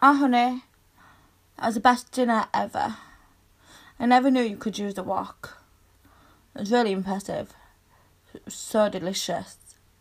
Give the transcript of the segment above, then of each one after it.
Oh, honey, that was the best dinner ever. I never knew you could use a wok. It was really impressive. It was so delicious.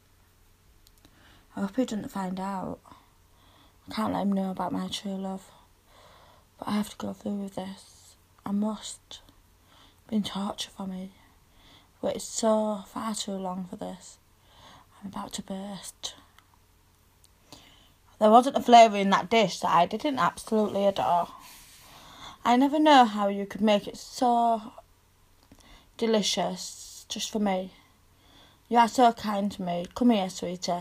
I hope he doesn't find out. I can't let him know about my true love. But I have to go through with this. I must. It's been torture for me. I've waited so far too long for this. I'm about to burst. There wasn't a flavour in that dish that I didn't absolutely adore. I never know how you could make it so delicious just for me. You are so kind to me. Come here, sweetie.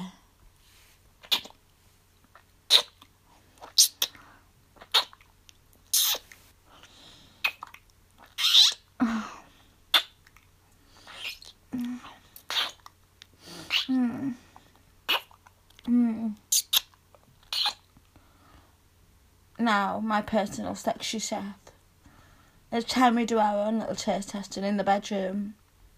Now, my personal sexy chef. It's time we do our own little taste testing in the bedroom.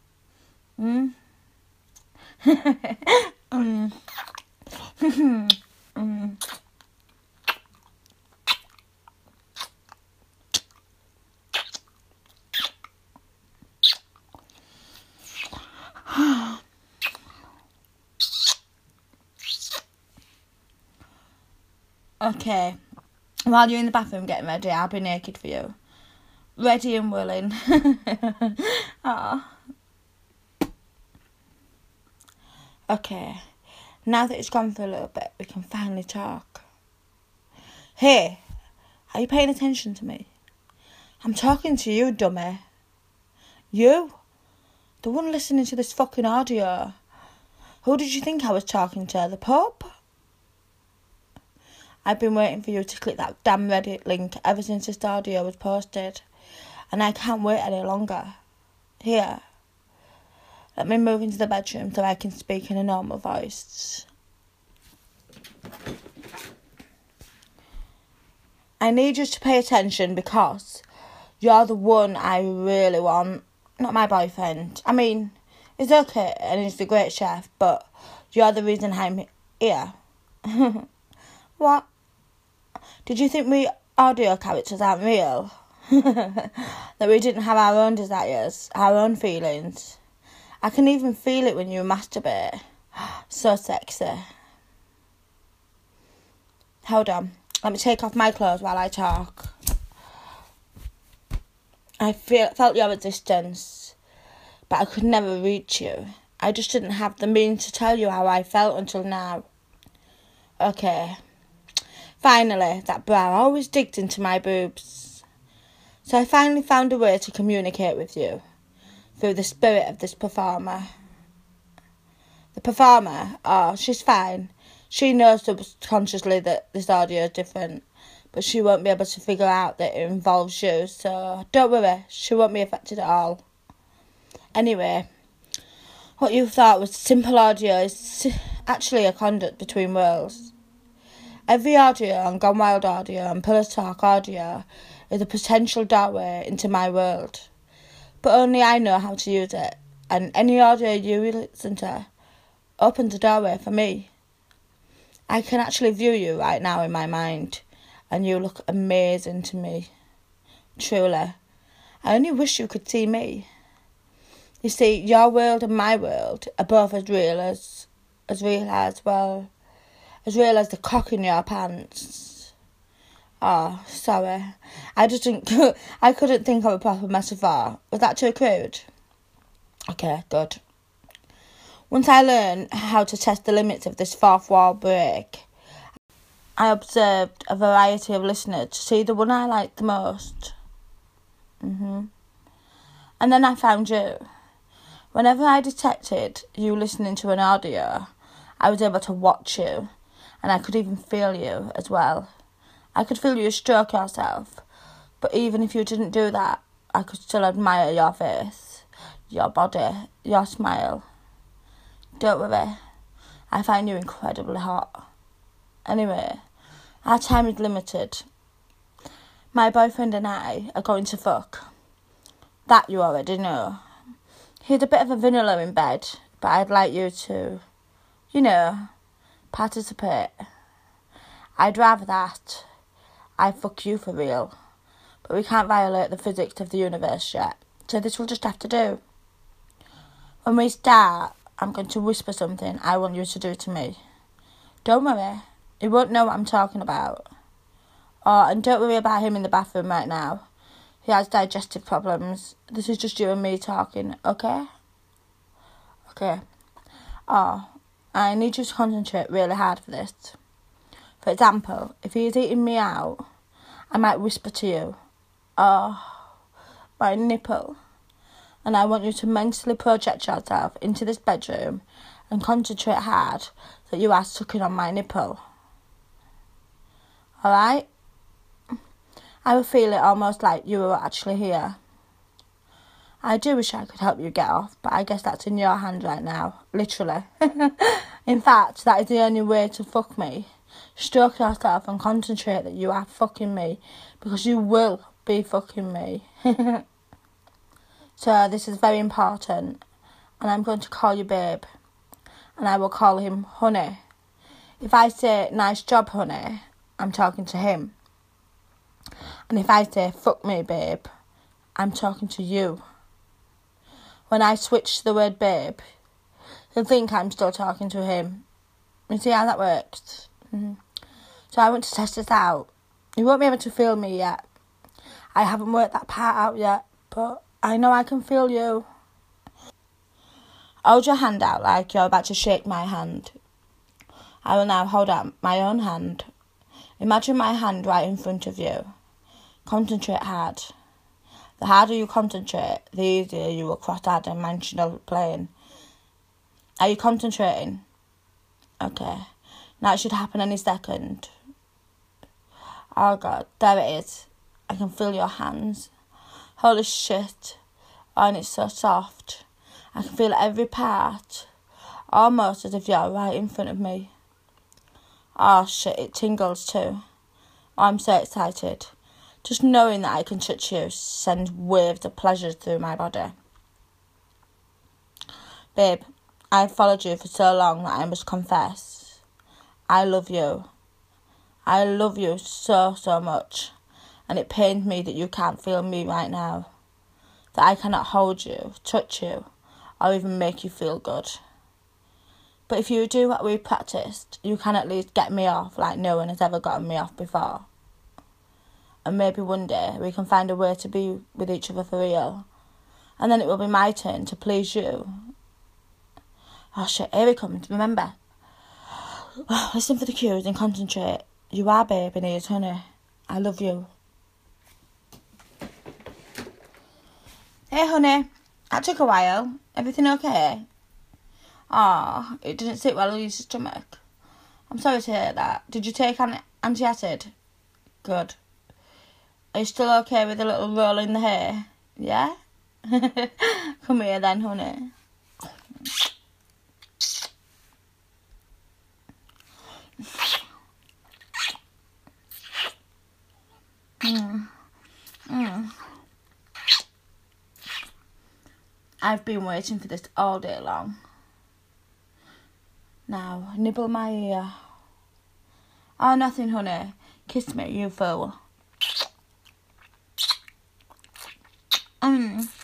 Okay. While you're in the bathroom getting ready, I'll be naked for you. Ready and willing. Aww. Okay. Now that it's gone for a little bit, we can finally talk. Hey, are you paying attention to me? I'm talking to you, dummy. You? The one listening to this fucking audio. Who did you think I was talking to? The Pope? I've been waiting for you to click that damn Reddit link ever since this audio was posted. And I can't wait any longer. Here. Let me move into the bedroom so I can speak in a normal voice. I need you to pay attention because you're the one I really want. Not my boyfriend. I mean, it's okay and he's a great chef, but you're the reason I'm here. What? Did you think we audio characters aren't real? That we didn't have our own desires, our own feelings? I can even feel it when you masturbate. So sexy. Hold on. Let me take off my clothes while I talk. I felt your resistance, but I could never reach you. I just didn't have the means to tell you how I felt until now. Okay. Finally, that bra always digged into my boobs. So I finally found a way to communicate with you through the spirit of this performer. The performer, oh, she's fine. She knows subconsciously that this audio is different, but she won't be able to figure out that it involves you, so don't worry, she won't be affected at all. Anyway, what you thought was simple audio is actually a conduit between worlds. Every audio on Gone Wild audio and Pillow Talk audio is a potential doorway into my world. But only I know how to use it, and any audio you listen to opens a doorway for me. I can actually view you right now in my mind, and you look amazing to me. Truly. I only wish you could see me. You see, your world and my world are both as real as the cock in your pants. Oh, sorry. I couldn't think of a proper metaphor. Was that too crude? Okay, good. Once I learned how to test the limits of this fourth wall break, I observed a variety of listeners to see the one I liked the most. And then I found you. Whenever I detected you listening to an audio, I was able to watch you, and I could even feel you as well. I could feel you stroke yourself, but even if you didn't do that, I could still admire your face, your body, your smile. Don't worry, I find you incredibly hot. Anyway, our time is limited. My boyfriend and I are going to fuck. That you already know. He's a bit of a vanilla in bed, but I'd like you to, participate. I'd rather that. I fuck you for real. But we can't violate the physics of the universe yet, so this will just have to do. When we start, I'm going to whisper something I want you to do to me. Don't worry, he won't know what I'm talking about. Oh, and don't worry about him in the bathroom right now. He has digestive problems. This is just you and me talking, okay? Okay. Oh, I need you to concentrate really hard for this. For example, if he is eating me out, I might whisper to you, oh, my nipple. And I want you to mentally project yourself into this bedroom and concentrate hard that you are sucking on my nipple. Alright? I will feel it almost like you were actually here. I do wish I could help you get off, but I guess that's in your hand right now, literally. In fact, that is the only way to fuck me. Stroke yourself and concentrate that you are fucking me, because you will be fucking me. So this is very important, and I'm going to call you babe, and I will call him honey. If I say nice job honey, I'm talking to him. And if I say fuck me babe, I'm talking to you. When I switch the word babe, he'll think I'm still talking to him. You see how that works? Mm-hmm. So I want to test this out. You won't be able to feel me yet. I haven't worked that part out yet, but I know I can feel you. Hold your hand out like you're about to shake my hand. I will now hold out my own hand. Imagine my hand right in front of you. Concentrate hard. The harder you concentrate, the easier you will cross our dimensional plane. Are you concentrating? Okay. Now it should happen any second. Oh God, there it is. I can feel your hands. Holy shit. Oh, and it's so soft. I can feel every part. Almost as if you're right in front of me. Oh shit, it tingles too. Oh, I'm so excited. Just knowing that I can touch you sends waves of pleasure through my body. Babe, I've followed you for so long that I must confess. I love you. I love you so, so much. And it pains me that you can't feel me right now. That I cannot hold you, touch you, or even make you feel good. But if you do what we practiced, you can at least get me off like no one has ever gotten me off before. And maybe one day we can find a way to be with each other for real. And then it will be my turn to please you. Oh shit, here he comes, remember. Listen for the cues and concentrate. You are babe and he is honey. I love you. Hey honey, that took a while. Everything okay? Oh, it didn't sit well on your stomach. I'm sorry to hear that. Did you take antacid? Good. Are you still okay with a little roll in the hair? Yeah? Come here then, honey. I've been waiting for this all day long. Now, nibble my ear. Oh, nothing, honey. Kiss me, you fool. Oh,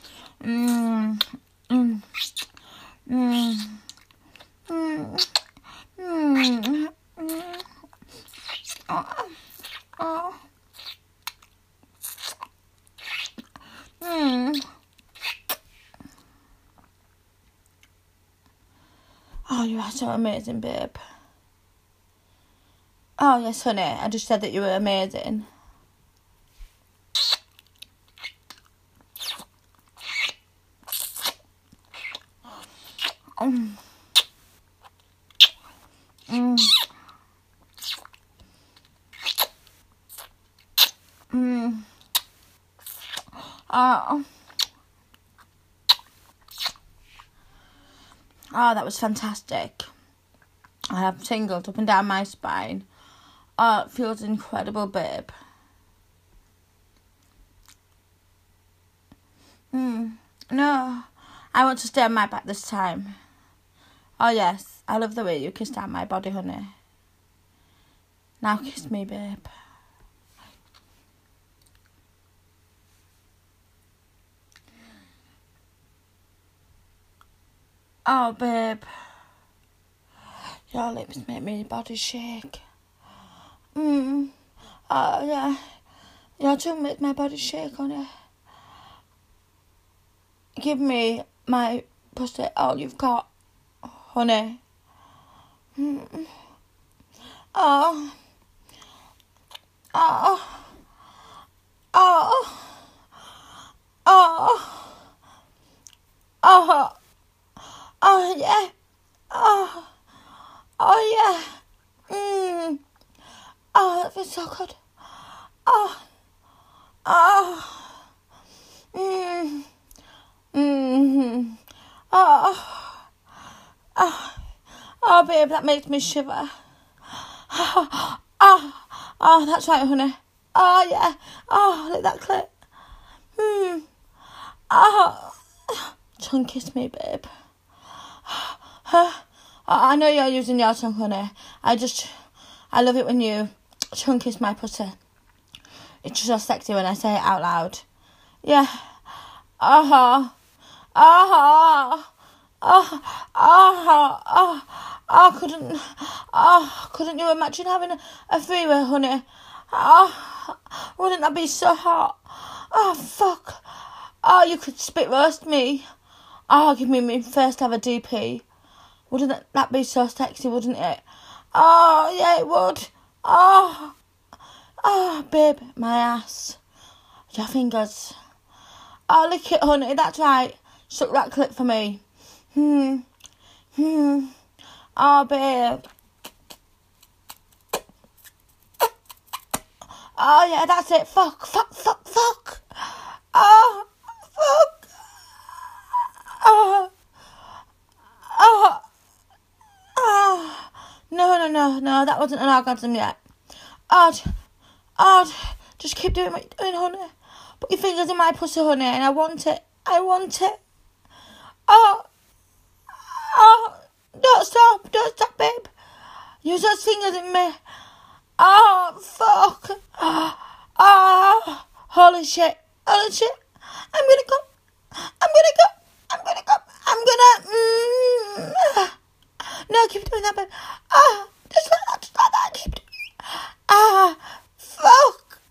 you are so amazing, babe. Oh, yes, honey. I just said that you were amazing. Oh, that was fantastic. I have tingled up and down my spine. Oh, it feels incredible, babe. No, I want to stay on my back this time. Oh, yes, I love the way you kiss down my body, honey. Now kiss me, babe. Oh, babe. Your lips make my body shake. Oh, yeah. Your tongue makes my body shake, honey. Give me my pussy, all you've got, honey. Oh. Oh. Oh. Oh. Oh. Oh, yeah. Oh. Oh, yeah. Oh, that feels so good. Oh. Oh. Oh. Oh. Oh, babe, that makes me shiver. Oh, that's right, honey. Oh, yeah. Oh, look at that clit. Oh. Tongue kiss me, babe. I know you're using your tongue, honey. I love it when you tongue kiss my pussy. It's just so sexy when I say it out loud. Yeah. Oh. Couldn't you imagine having a three-way, honey? Oh, wouldn't that be so hot? Oh, fuck. Oh, you could spit roast me. Oh, give me my first ever DP. Wouldn't that be so sexy, wouldn't it? Oh, yeah, it would. Oh, babe, my ass. Your fingers. Oh, lick it, honey, that's right. Suck that clit for me. Oh, babe. Oh, yeah, that's it. Fuck. Oh, fuck. No, that wasn't an orgasm yet. Just keep doing what you're doing, honey. Put your fingers in my pussy, honey, and I want it. Oh, don't stop, babe. Use those fingers in me. Oh, fuck. Oh, holy shit. I'm gonna go. No, keep doing that, babe. Just like that. Keep doing it. Fuck.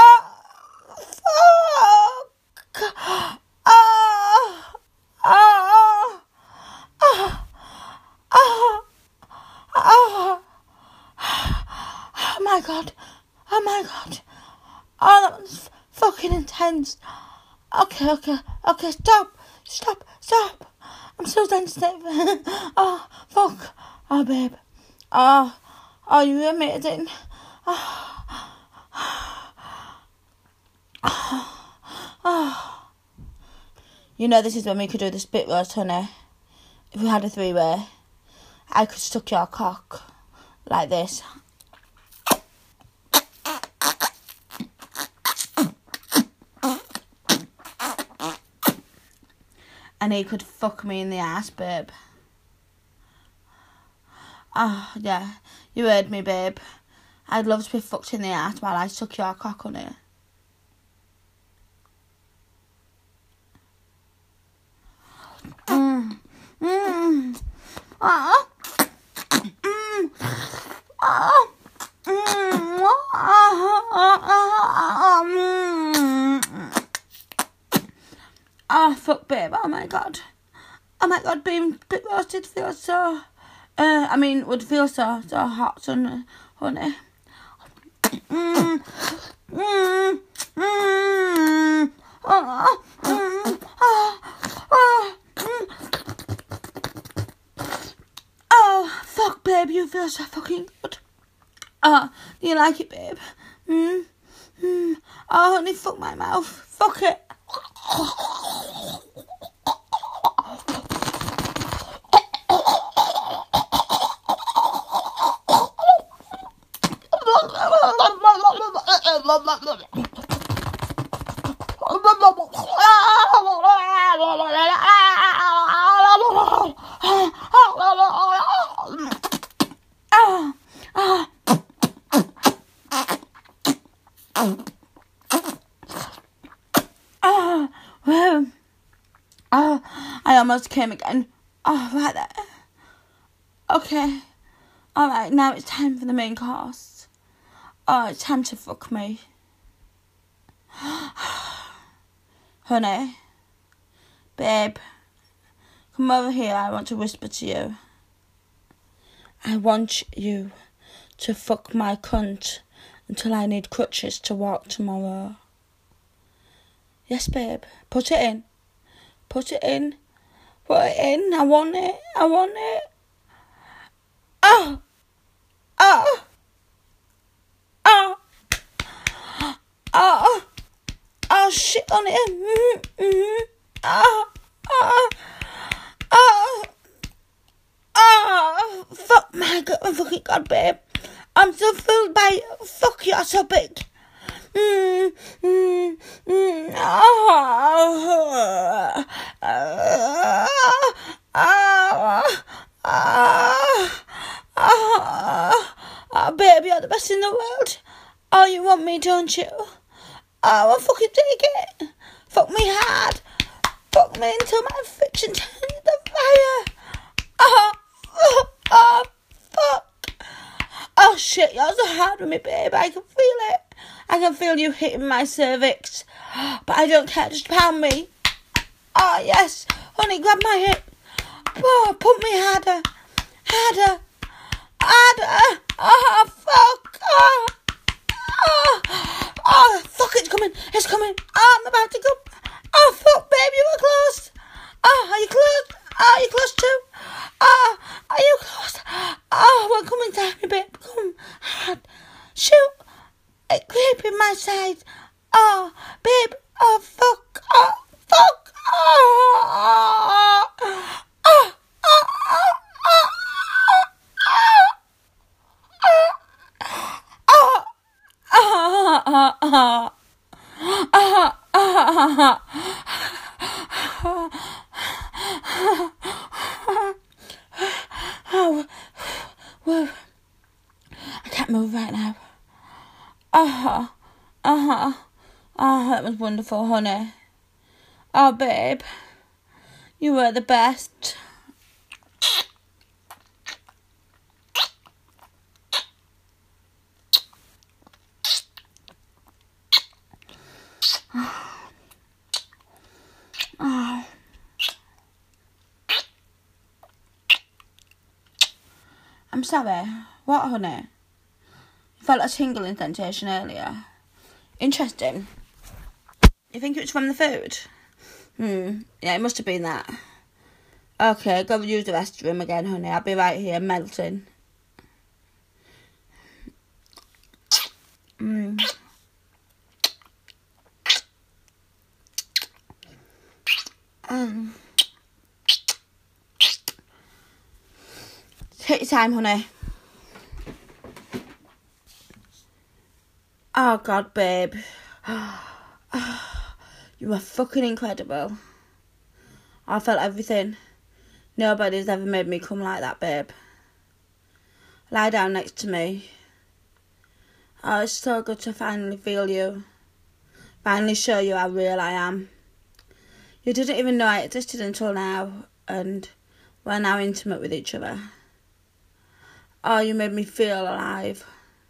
Oh my god. Oh, that was fucking intense. Okay, stop. I'm so sensitive. Oh, fuck. Oh, babe. Oh, you're amazing. You know, this is when we could do the spit roast, honey. If we had a three-way, I could suck your cock like this. And he could fuck me in the ass, babe. Oh, yeah. You heard me, babe. I'd love to be fucked in the ass while I suck your cock on it. Oh, fuck, babe. Oh, my God, being spit roasted feels so... would feel so hot, honey. Oh, fuck, babe, you feel so fucking good. Oh, do you like it, babe? Oh, honey, fuck my mouth. Fuck it. I almost came again. Oh, right there. Okay. Alright, now it's time for the main course. Oh, it's time to fuck me. Honey. Babe. Come over here, I want to whisper to you. I want you to fuck my cunt until I need crutches to walk tomorrow. Yes, babe. Put it in. Put it in. Put it in. I want it. I want it. Oh. Oh. Oh. Oh. Oh, shit on it. Oh. Oh. Oh. Oh. Fuck my God. Oh, fucking God, babe. I'm so filled by fuck, you're so big. Oh. Oh, baby, you're the best in the world. Oh, you want me, don't you? Oh, I'll fucking take it. Fuck me hard. Fuck me until my fiction turns into fire. Oh, fuck. Oh, shit, you're so hard with me, babe. I can feel it. I can feel you hitting my cervix. But I don't care, just pound me. Oh, yes. Honey, grab my hip. Oh, pump me harder. Harder. Harder. Oh, fuck. Oh, fuck, it's coming. It's coming. Oh, I'm about to go. Oh, fuck, babe, you were close. Oh, are you close? Oh, are you close too? Oh, are you close? Oh, well, come inside me, babe. Come. Hard. Shoot. It creeping my side. Oh, babe. Oh, fuck. Oh, fuck. Oh, oh, oh, oh, well, I can't move right now. Oh, that was wonderful, honey. Oh, babe, you were the best. Oh. I'm sorry. What, honey? You felt a tingling sensation earlier. Interesting. You think it was from the food? Yeah, it must have been that. Okay, go use the restroom again, honey. I'll be right here, melting. Take your time, honey. Oh, God, babe. You were fucking incredible. I felt everything. Nobody's ever made me come like that, babe. Lie down next to me. Oh, it's so good to finally feel you. Finally show you how real I am. You didn't even know I existed until now, and we're now intimate with each other. Oh, you made me feel alive.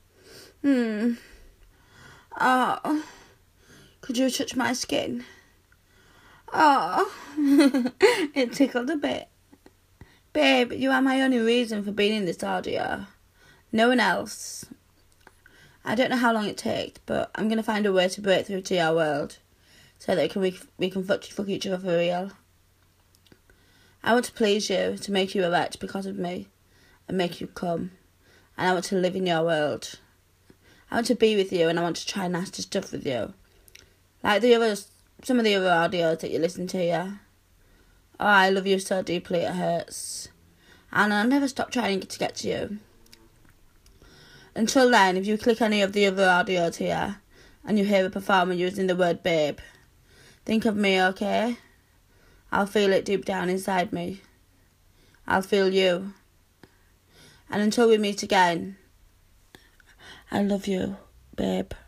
Oh, could you touch my skin? Oh, it tickled a bit. Babe, you are my only reason for being in this audio. No one else. I don't know how long it takes, but I'm going to find a way to break through to your world so that we can fuck each other for real. I want to please you, to make you erect because of me, and make you come. And I want to live in your world. I want to be with you, and I want to try nasty stuff with you. Like some of the other audios that you listen to, yeah. Oh, I love you so deeply it hurts. And I'll never stop trying to get to you. Until then, if you click any of the other audios here, and you hear a performer using the word babe, think of me, okay? I'll feel it deep down inside me. I'll feel you. And until we meet again, I love you, babe.